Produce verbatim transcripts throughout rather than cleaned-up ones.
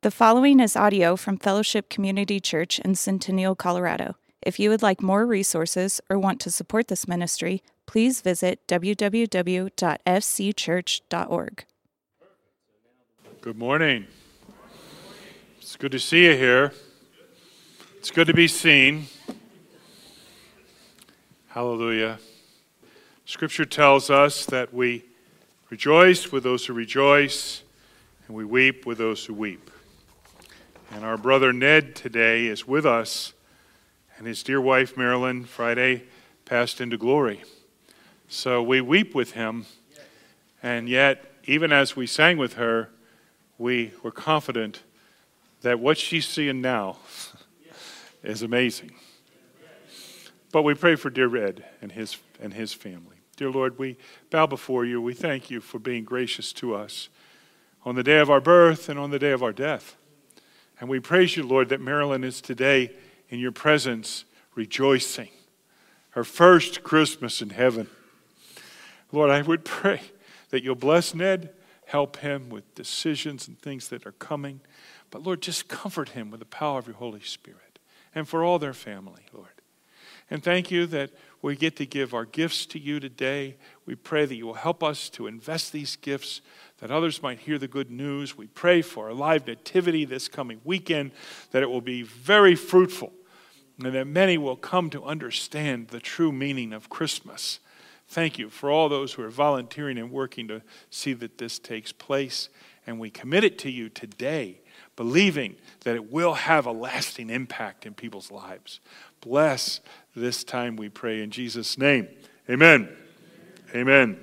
The following is audio from Fellowship Community Church in Centennial, Colorado. If you would like more resources or want to support this ministry, please visit w w w dot f c church dot org. Good morning. It's good to see you here. It's good to be seen. Hallelujah. Scripture tells us that we rejoice with those who rejoice, and we weep with those who weep. And our brother Ned today is with us, and his dear wife Marilyn Friday passed into glory. So we weep with him, and yet, even as we sang with her, we were confident that what she's seeing now is amazing. But we pray for dear Ed and his and his family. Dear Lord, we bow before you. We thank you for being gracious to us on the day of our birth and on the day of our death. And we praise you, Lord, that Marilyn is today in your presence rejoicing. Her first Christmas in heaven. Lord, I would pray that you'll bless Ned, help him with decisions and things that are coming. But Lord, just comfort him with the power of your Holy Spirit. And for all their family, Lord. And thank you that we get to give our gifts to you today. We pray that you will help us to invest these gifts, that others might hear the good news. We pray for a live nativity this coming weekend, that it will be very fruitful, and that many will come to understand the true meaning of Christmas. Thank you for all those who are volunteering and working to see that this takes place. And we commit it to you today, believing that it will have a lasting impact in people's lives. Bless this time, we pray in Jesus' name. Amen. Amen. Amen.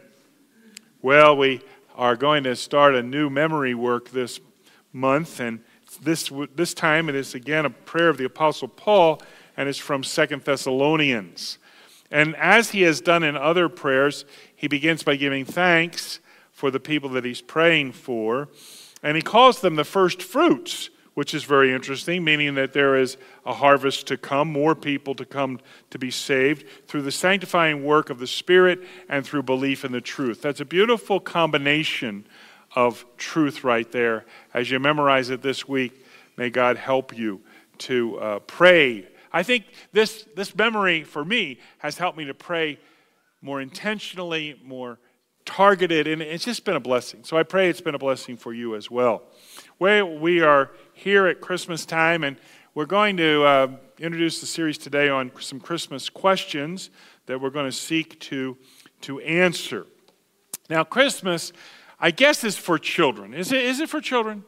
Well, we are going to start a new memory work this month, and this this time it is again a prayer of the Apostle Paul, and it's from Second Thessalonians. And as he has done in other prayers, he begins by giving thanks for the people that he's praying for, and he calls them the first fruits, which is very interesting, meaning that there is a harvest to come, more people to come to be saved through the sanctifying work of the Spirit and through belief in the truth. That's a beautiful combination of truth right there. As you memorize it this week, may God help you to uh, pray. I think this, this memory, for me, has helped me to pray more intentionally, more targeted, and it's just been a blessing. So I pray it's been a blessing for you as well. Well, we are here at Christmas time, and we're going to uh, introduce the series today on some Christmas questions that we're going to seek to, to answer. Now, Christmas, I guess, is for children. Is it? Is it for children?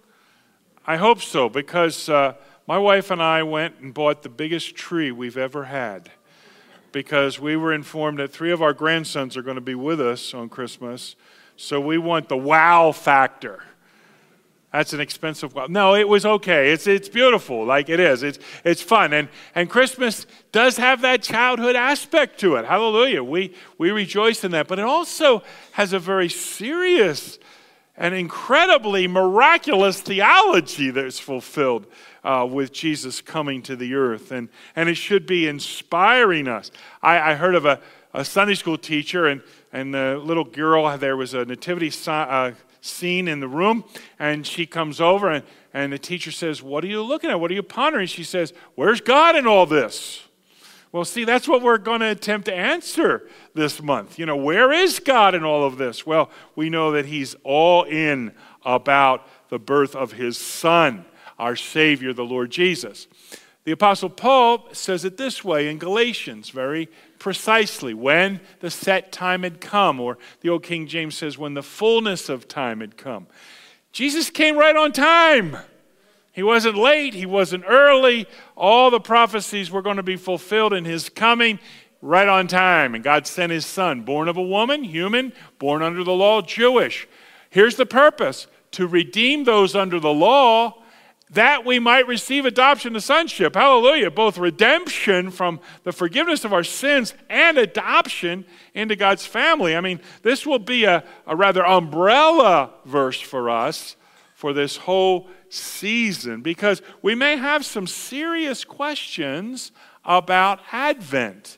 I hope so, because uh, my wife and I went and bought the biggest tree we've ever had, because we were informed that three of our grandsons are going to be with us on Christmas, so we want the wow factor. That's an expensive wow. No, it was okay. It's it's beautiful, like it is. It's it's fun, and and Christmas does have that childhood aspect to it. Hallelujah. We we rejoice in that, but it also has a very serious and incredibly miraculous theology that is fulfilled Uh, with Jesus coming to the earth, and, and it should be inspiring us. I, I heard of a, a Sunday school teacher, and, and the little girl, there was a nativity si- uh, scene in the room, and she comes over, and, and the teacher says, "What are you looking at? What are you pondering?" She says, "Where's God in all this?" Well, see, that's what we're going to attempt to answer this month. You know, where is God in all of this? Well, we know that he's all in about the birth of his Son, our Savior, the Lord Jesus. The Apostle Paul says it this way in Galatians, very precisely, when the set time had come, or the old King James says, when the fullness of time had come. Jesus came right on time. He wasn't late, he wasn't early. All the prophecies were going to be fulfilled in his coming right on time. And God sent his Son, born of a woman, human, born under the law, Jewish. Here's the purpose: to redeem those under the law, that we might receive adoption to sonship. Hallelujah. Both redemption from the forgiveness of our sins and adoption into God's family. I mean, this will be a, a rather umbrella verse for us for this whole season, because we may have some serious questions about Advent.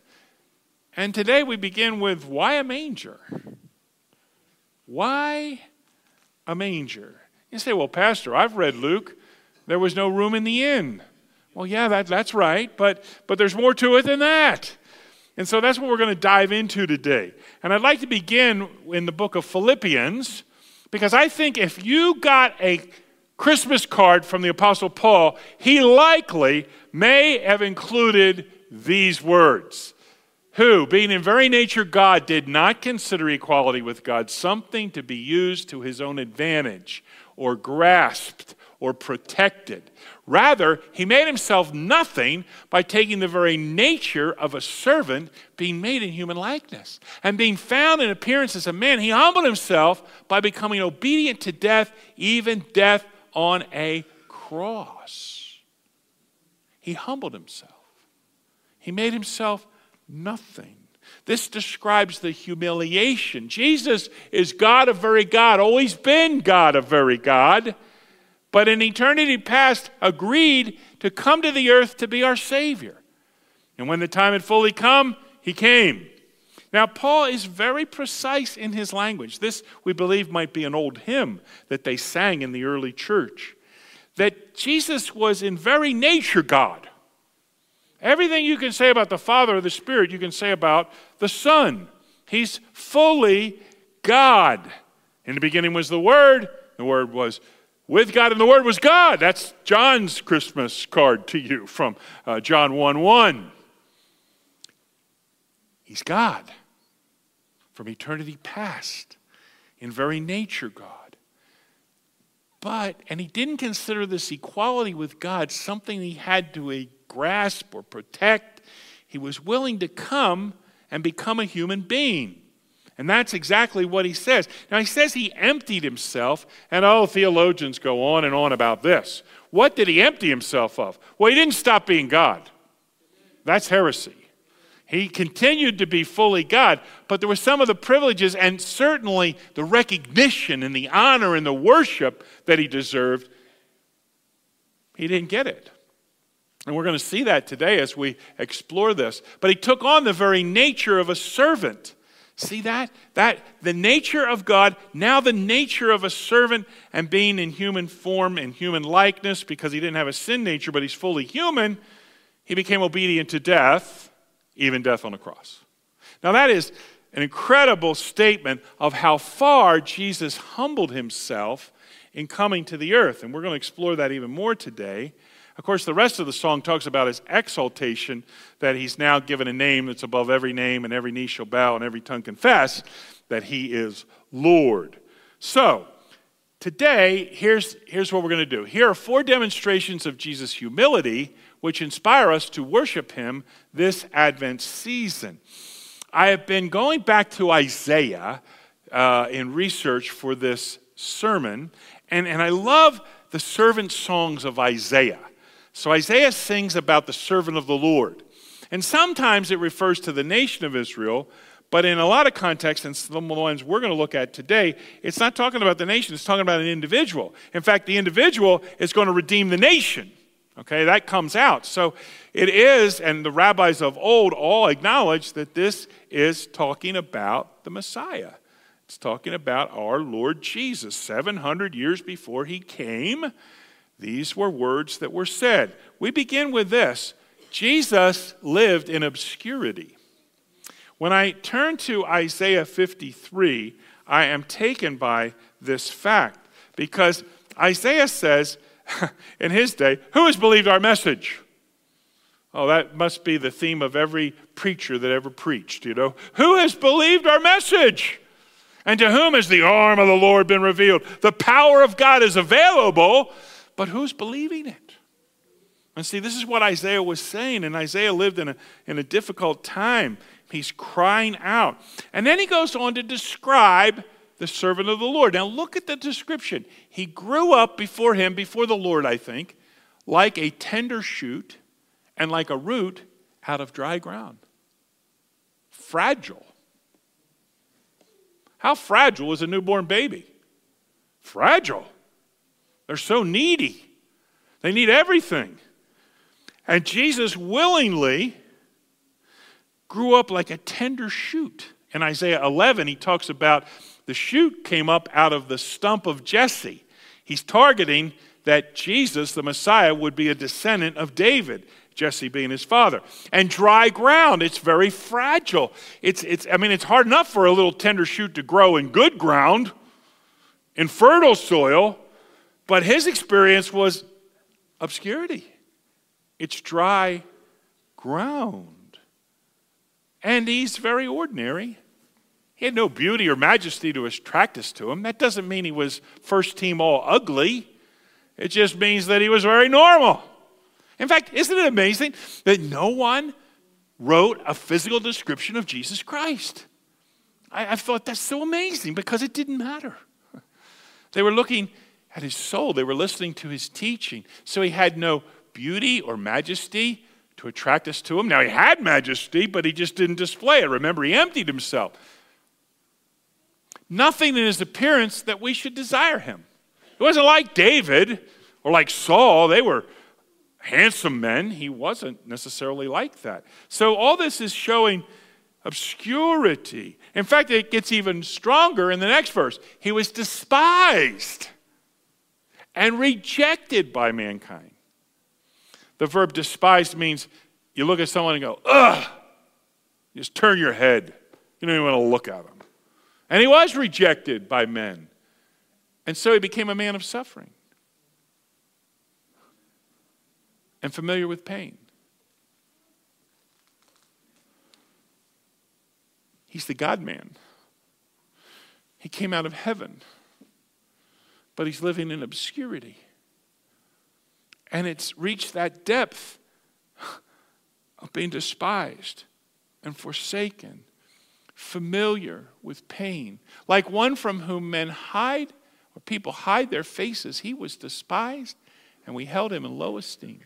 And today we begin with, why a manger? Why a manger? You say, well, Pastor, I've read Luke. There was no room in the inn. Well, yeah, that, that's right, but, but there's more to it than that. And so that's what we're going to dive into today. And I'd like to begin in the book of Philippians, because I think if you got a Christmas card from the Apostle Paul, he likely may have included these words. Who, being in very nature God, did not consider equality with God something to be used to his own advantage, or grasped, or protected. Rather, he made himself nothing by taking the very nature of a servant, being made in human likeness. And being found in appearance as a man, he humbled himself by becoming obedient to death, even death on a cross. He humbled himself. He made himself nothing. This describes the humiliation. Jesus is God of very God, always been God of very God, but in eternity past agreed to come to the earth to be our Savior. And when the time had fully come, he came. Now, Paul is very precise in his language. This, we believe, might be an old hymn that they sang in the early church, that Jesus was in very nature God. Everything you can say about the Father or the Spirit, you can say about the Son. He's fully God. In the beginning was the Word. The Word was with God, and the Word was God. That's John's Christmas card to you from uh, John one one. He's God from eternity past, in very nature God. But, and he didn't consider this equality with God something he had to uh, grasp or protect. He was willing to come and become a human being. And that's exactly what he says. Now, he says he emptied himself, and oh, theologians go on and on about this. What did he empty himself of? Well, he didn't stop being God. That's heresy. He continued to be fully God, but there were some of the privileges and certainly the recognition and the honor and the worship that he deserved. He didn't get it. And we're going to see that today as we explore this. But he took on the very nature of a servant. See that? That the nature of God, now the nature of a servant, and being in human form and human likeness, because he didn't have a sin nature, but he's fully human, he became obedient to death, even death on a cross. Now that is an incredible statement of how far Jesus humbled himself in coming to the earth. And we're going to explore that even more today. Of course, the rest of the song talks about his exaltation, that he's now given a name that's above every name, and every knee shall bow and every tongue confess that he is Lord. So, today, here's, here's what we're going to do. Here are four demonstrations of Jesus' humility, which inspire us to worship him this Advent season. I have been going back to Isaiah uh, in research for this sermon, and, and I love the servant songs of Isaiah. So Isaiah sings about the servant of the Lord. And sometimes it refers to the nation of Israel, but in a lot of contexts, and some of the ones we're going to look at today, it's not talking about the nation, it's talking about an individual. In fact, the individual is going to redeem the nation. Okay, that comes out. So it is, and the rabbis of old all acknowledge that this is talking about the Messiah. It's talking about our Lord Jesus. seven hundred years before he came, these were words that were said. We begin with this. Jesus lived in obscurity. When I turn to Isaiah fifty-three, I am taken by this fact, because Isaiah says, in his day, who has believed our message? Oh, that must be the theme of every preacher that ever preached, you know. Who has believed our message? And to whom has the arm of the Lord been revealed? The power of God is available, but who's believing it? And see, this is what Isaiah was saying, and Isaiah lived in a, in a difficult time. He's crying out. And then he goes on to describe the servant of the Lord. Now look at the description. He grew up before him, before the Lord, I think, like a tender shoot and like a root out of dry ground. Fragile. How fragile is a newborn baby? Fragile. They're so needy. They need everything. And Jesus willingly grew up like a tender shoot. In Isaiah eleven, he talks about the shoot came up out of the stump of Jesse. He's targeting that Jesus, the Messiah, would be a descendant of David, Jesse being his father. And dry ground, it's very fragile. It's, it's, I mean, it's hard enough for a little tender shoot to grow in good ground, in fertile soil, but his experience was obscurity. It's dry ground. And he's very ordinary. He had no beauty or majesty to attract us to him. That doesn't mean he was first team all ugly. It just means that he was very normal. In fact, isn't it amazing that no one wrote a physical description of Jesus Christ? I, I thought that's so amazing because it didn't matter. They were looking at his soul. They were listening to his teaching. So he had no beauty or majesty to attract us to him. Now, he had majesty, but he just didn't display it. Remember, he emptied himself. Nothing in his appearance that we should desire him. It wasn't like David or like Saul. They were handsome men. He wasn't necessarily like that. So all this is showing obscurity. In fact, it gets even stronger in the next verse. He was despised and rejected by mankind. The verb despised means you look at someone and go, ugh, you just turn your head. You don't even want to look at them. And he was rejected by men. And so he became a man of suffering and familiar with pain. He's the God-man. He came out of heaven, but he's living in obscurity. And it's reached that depth of being despised and forsaken, familiar with pain. Like one from whom men hide, or people hide their faces, he was despised, and we held him in low esteem.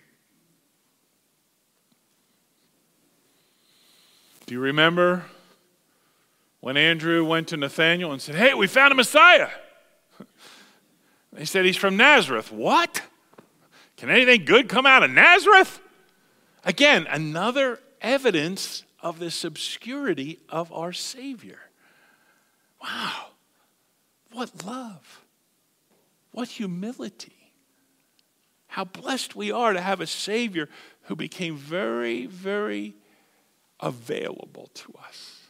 Do you remember when Andrew went to Nathanael and said, hey, we found a Messiah? They said, he's from Nazareth. What? Can anything good come out of Nazareth? Again, another evidence of this obscurity of our Savior. Wow. What love. What humility. How blessed we are to have a Savior who became very, very available to us.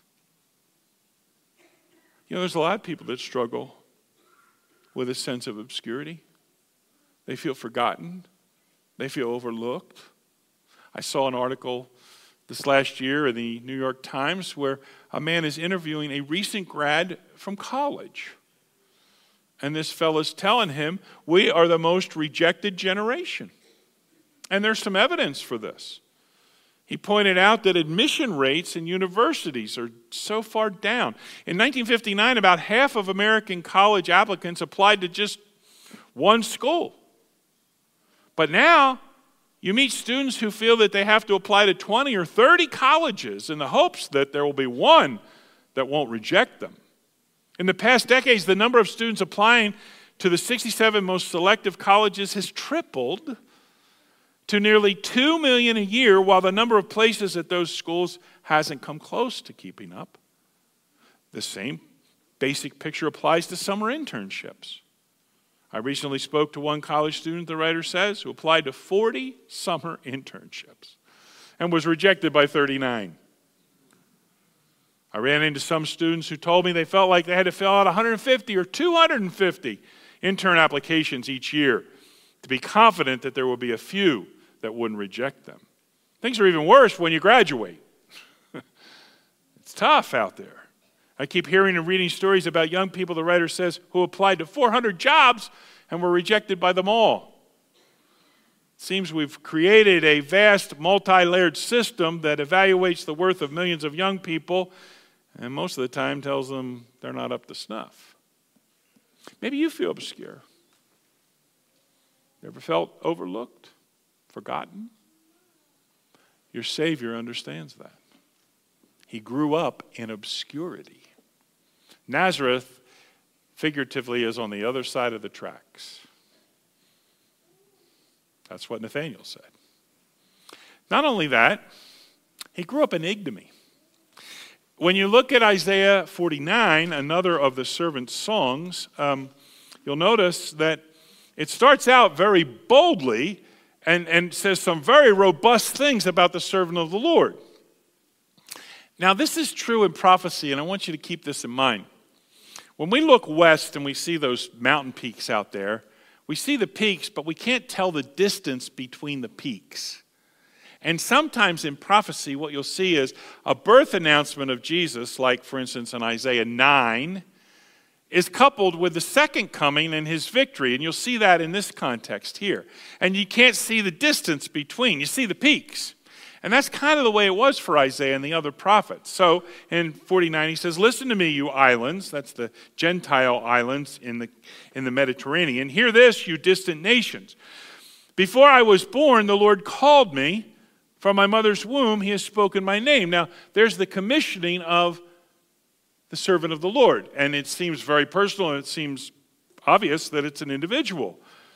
You know, there's a lot of people that struggle with a sense of obscurity. They feel forgotten. They feel overlooked. I saw an article this last year in the New York Times where a man is interviewing a recent grad from college. And this fellow's telling him, we are the most rejected generation. And there's some evidence for this. He pointed out that admission rates in universities are so far down. In nineteen fifty-nine, about half of American college applicants applied to just one school. But now, you meet students who feel that they have to apply to twenty or thirty colleges in the hopes that there will be one that won't reject them. In the past decades, the number of students applying to the sixty-seven most selective colleges has tripled to nearly two million a year, while the number of places at those schools hasn't come close to keeping up. The same basic picture applies to summer internships. I recently spoke to one college student, the writer says, who applied to forty summer internships and was rejected by thirty-nine. I ran into some students who told me they felt like they had to fill out one hundred fifty or two hundred fifty intern applications each year to be confident that there will be a few that wouldn't reject them. Things are even worse when you graduate. It's tough out there. I keep hearing and reading stories about young people, the writer says, who applied to four hundred jobs and were rejected by them all. It seems we've created a vast, multi-layered system that evaluates the worth of millions of young people and most of the time tells them they're not up to snuff. Maybe you feel obscure. You ever felt overlooked, forgotten? Your Savior understands that. He grew up in obscurity. Nazareth, figuratively, is on the other side of the tracks. That's what Nathanael said. Not only that, he grew up in ignominy. When you look at Isaiah forty-nine, another of the servant's songs, um, you'll notice that it starts out very boldly and, and says some very robust things about the servant of the Lord. Now, this is true in prophecy, and I want you to keep this in mind. When we look west and we see those mountain peaks out there, we see the peaks, but we can't tell the distance between the peaks. And sometimes in prophecy, what you'll see is a birth announcement of Jesus, like, for instance, in Isaiah nine, is coupled with the second coming and his victory. And you'll see that in this context here. And you can't see the distance between. You see the peaks. And that's kind of the way it was for Isaiah and the other prophets. So in forty-nine, he says, listen to me, you islands. That's the Gentile islands in the, in the Mediterranean. Hear this, you distant nations. Before I was born, the Lord called me. From my mother's womb, he has spoken my name. Now, there's the commissioning of the servant of the Lord. And it seems very personal, and it seems obvious that it's an individual.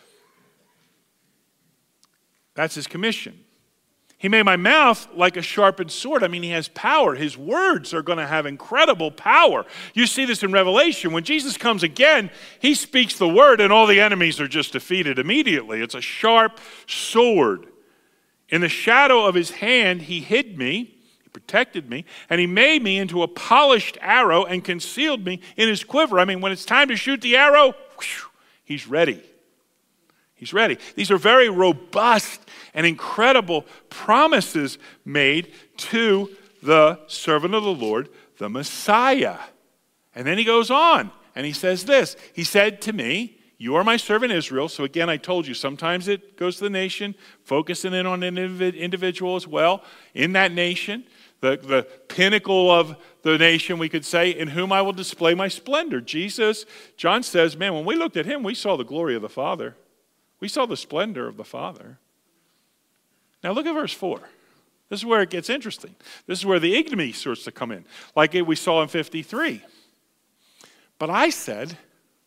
That's his commission. He made my mouth like a sharpened sword. I mean, he has power. His words are going to have incredible power. You see this in Revelation. When Jesus comes again, he speaks the word, and all the enemies are just defeated immediately. It's a sharp sword. In the shadow of his hand, he hid me, he protected me, and he made me into a polished arrow and concealed me in his quiver. I mean, when it's time to shoot the arrow, whew, he's ready. He's ready. These are very robust and incredible promises made to the servant of the Lord, the Messiah. And then he goes on, and he says this. He said to me, you are my servant Israel. So again, I told you, sometimes it goes to the nation, focusing in on an individual as well. In that nation, the, the pinnacle of the nation, we could say, in whom I will display my splendor. Jesus, John says, man, when we looked at him, we saw the glory of the Father. We saw the splendor of the Father. Now look at verse four. This is where it gets interesting. This is where the ignominy starts to come in, like we saw in fifty-three. But I said,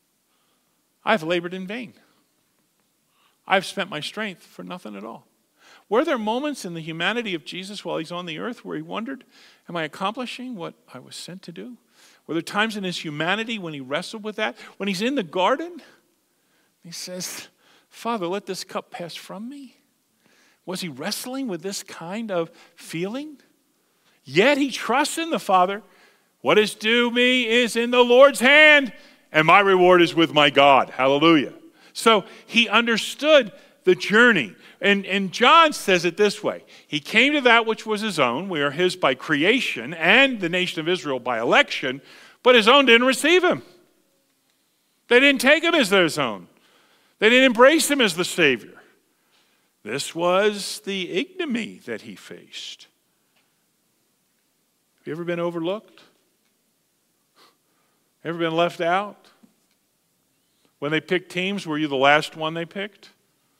I've labored in vain. I've spent my strength for nothing at all. Were there moments in the humanity of Jesus while he's on the earth where he wondered, am I accomplishing what I was sent to do? Were there times in his humanity when he wrestled with that? When he's in the garden, he says, Father, let this cup pass from me. Was he wrestling with this kind of feeling? Yet he trusts in the Father. What is due me is in the Lord's hand, and my reward is with my God. Hallelujah. So he understood the journey. And, and John says it this way. He came to that which was his own. We are his by creation and the nation of Israel by election. But his own didn't receive him. They didn't take him as their own. They didn't embrace him as the Savior. This was the ignominy that he faced. Have you ever been overlooked? Ever been left out? When they picked teams, were you the last one they picked?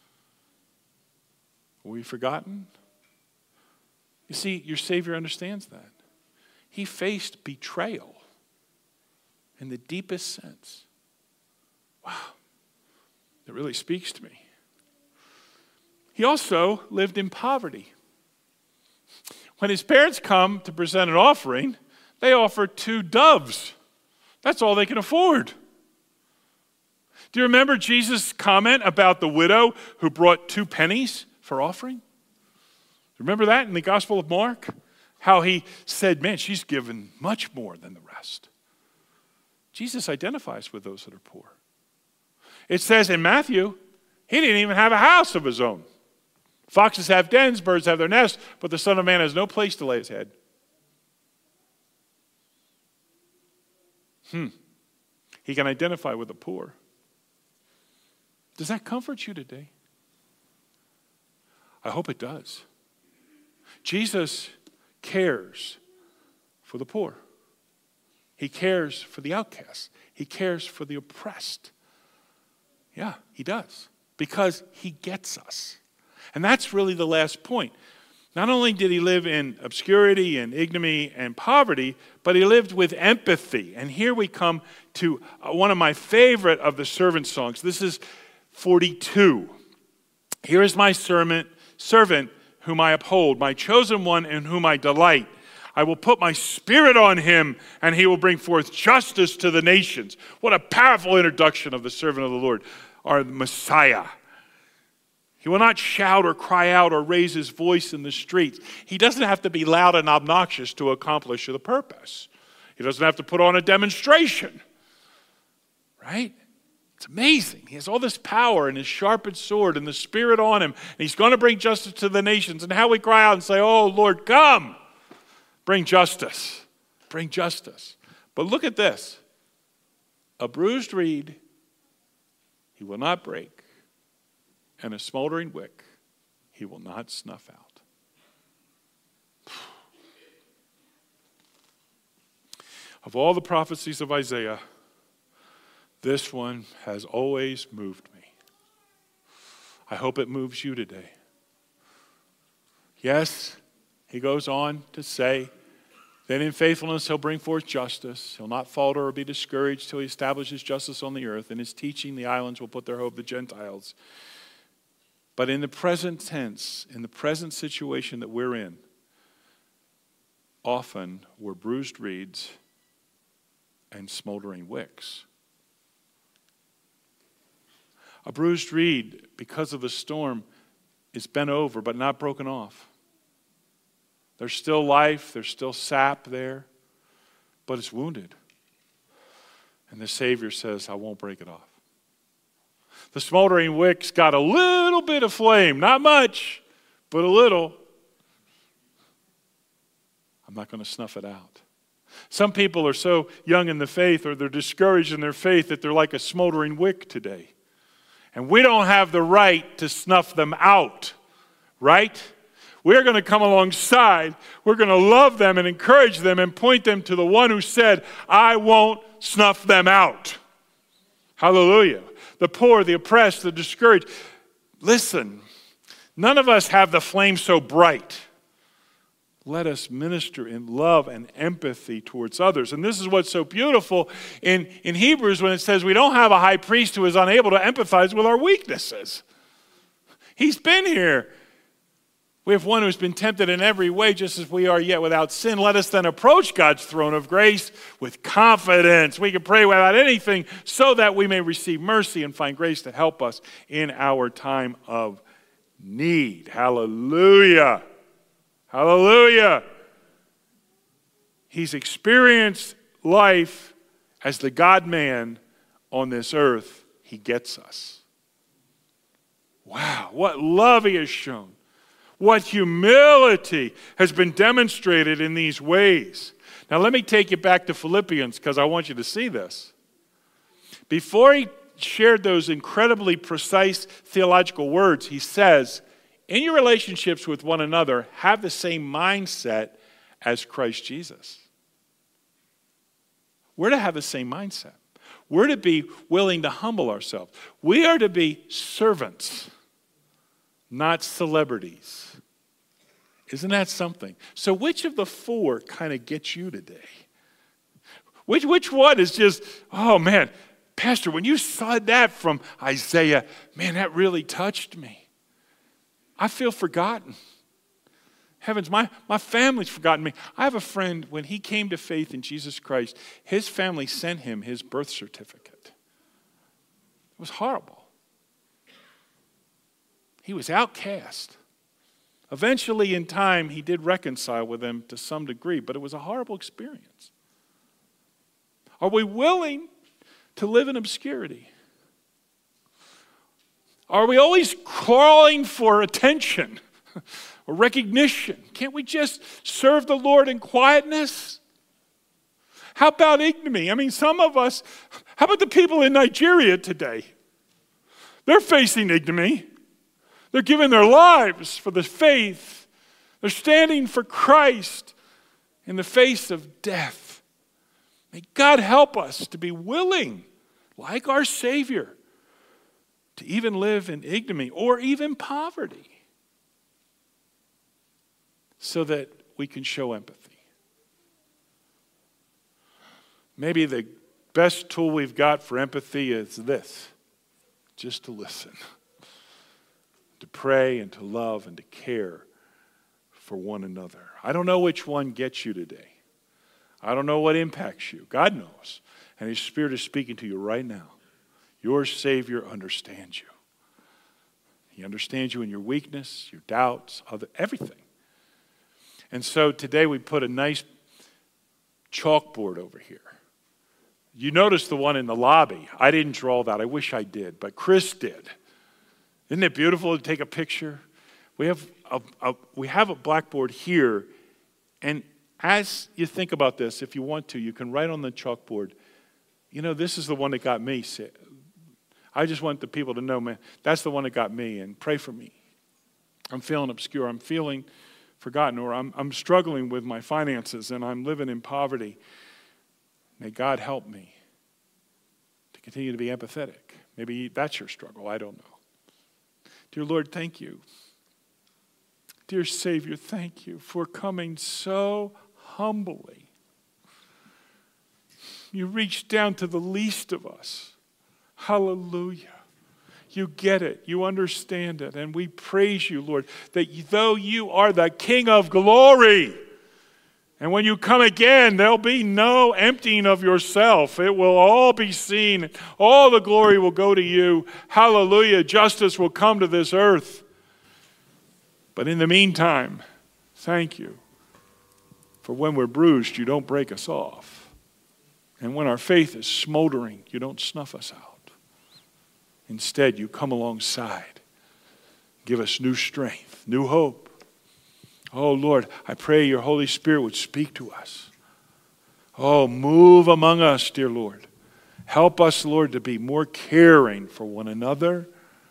Were you forgotten? You see, your Savior understands that. He faced betrayal in the deepest sense. Wow. It really speaks to me. He also lived in poverty. When his parents come to present an offering, they offer two doves. That's all they can afford. Do you remember Jesus' comment about the widow who brought two pennies for offering? Remember that in the Gospel of Mark? How he said, man, she's given much more than the rest. Jesus identifies with those that are poor. It says in Matthew, he didn't even have a house of his own. Foxes have dens, birds have their nests, but the Son of Man has no place to lay his head. Hmm. He can identify with the poor. Does that comfort you today? I hope it does. Jesus cares for the poor. He cares for the outcasts. He cares for the oppressed. Yeah, he does. Because he gets us. And that's really the last point. Not only did he live in obscurity and ignominy and poverty, but he lived with empathy. And here we come to one of my favorite of the servant songs. This is forty-two. Here is my servant, servant whom I uphold, my chosen one in whom I delight. I will put my spirit on him, and he will bring forth justice to the nations. What a powerful introduction of the servant of the Lord. our Messiah. He will not shout or cry out or raise his voice in the streets. He doesn't have to be loud and obnoxious to accomplish the purpose. He doesn't have to put on a demonstration. Right? It's amazing. He has all this power and his sharpened sword and the Spirit on him. And he's going to bring justice to the nations. And how we cry out and say, oh, Lord, come. Bring justice. Bring justice. But look at this. A bruised reed he will not break, and a smoldering wick he will not snuff out. Of all the prophecies of Isaiah, this one has always moved me. I hope it moves you today. Yes, he goes on to say, then in faithfulness he'll bring forth justice. He'll not falter or be discouraged till he establishes justice on the earth. In his teaching, the islands will put their hope, the Gentiles. But in the present tense, in the present situation that we're in, often we're bruised reeds and smoldering wicks. A bruised reed, because of the storm, is bent over but not broken off. There's still life, there's still sap there, but it's wounded. And the Savior says, I won't break it off. The smoldering wick's got a little bit of flame, not much, but a little. I'm not going to snuff it out. Some people are so young in the faith, or they're discouraged in their faith, that they're like a smoldering wick today. And we don't have the right to snuff them out, right? We're going to come alongside. We're going to love them and encourage them and point them to the one who said, I won't snuff them out. Hallelujah. The poor, the oppressed, the discouraged. Listen, none of us have the flame so bright. Let us minister in love and empathy towards others. And this is what's so beautiful in, in Hebrews when it says we don't have a high priest who is unable to empathize with our weaknesses. He's been here. We have one who's been tempted in every way just as we are, yet without sin. Let us then approach God's throne of grace with confidence. We can pray without anything so that we may receive mercy and find grace to help us in our time of need. Hallelujah. Hallelujah. He's experienced life as the God-man on this earth. He gets us. Wow, what love he has shown. What humility has been demonstrated in these ways. Now let me take you back to Philippians because I want you to see this. Before he shared those incredibly precise theological words, he says, in your relationships with one another, have the same mindset as Christ Jesus. We're to have the same mindset. We're to be willing to humble ourselves. We are to be servants, not celebrities. Isn't that something? So which of the four kind of gets you today? Which, which one is just, oh man, Pastor, when you saw that from Isaiah, man, that really touched me. I feel forgotten. Heavens, my, my family's forgotten me. I have a friend, when he came to faith in Jesus Christ, his family sent him his birth certificate. It was horrible. He was outcast. Eventually, in time, he did reconcile with them to some degree, but it was a horrible experience. Are we willing to live in obscurity? Are we always crawling for attention or recognition? Can't we just serve the Lord in quietness? How about ignominy? I mean, some of us, how about the people in Nigeria today? They're facing ignominy. They're giving their lives for the faith. They're standing for Christ in the face of death. May God help us to be willing, like our Savior, to even live in ignominy or even poverty so that we can show empathy. Maybe the best tool we've got for empathy is this, just to listen, to pray and to love and to care for one another. I don't know which one gets you today. I don't know what impacts you. God knows. And His Spirit is speaking to you right now. Your Savior understands you. He understands you in your weakness, your doubts, other, everything. And so today we put a nice chalkboard over here. You notice the one in the lobby. I didn't draw that. I wish I did, but Chris did. Isn't it beautiful to take a picture? We have a, a, we have a blackboard here, and as you think about this, if you want to, you can write on the chalkboard, you know, this is the one that got me. I just want the people to know, man, that's the one that got me, and pray for me. I'm feeling obscure. I'm feeling forgotten, or I'm, I'm struggling with my finances, and I'm living in poverty. May God help me to continue to be empathetic. Maybe that's your struggle. I don't know. Dear Lord, thank you. Dear Savior, thank you for coming so humbly. You reached down to the least of us. Hallelujah. You get it. You understand it. And we praise you, Lord, that though you are the King of glory, and when you come again, there'll be no emptying of yourself. It will all be seen. All the glory will go to you. Hallelujah. Justice will come to this earth. But in the meantime, thank you. For when we're bruised, you don't break us off. And when our faith is smoldering, you don't snuff us out. Instead, you come alongside. Give us new strength, new hope. Oh, Lord, I pray your Holy Spirit would speak to us. Oh, move among us, dear Lord. Help us, Lord, to be more caring for one another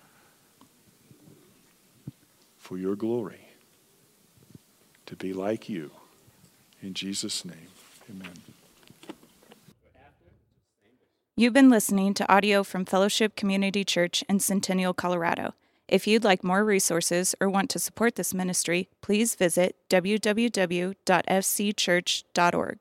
for your glory, to be like you. In Jesus' name, amen. You've been listening to audio from Fellowship Community Church in Centennial, Colorado. If you'd like more resources or want to support this ministry, please visit w w w dot f c church dot org.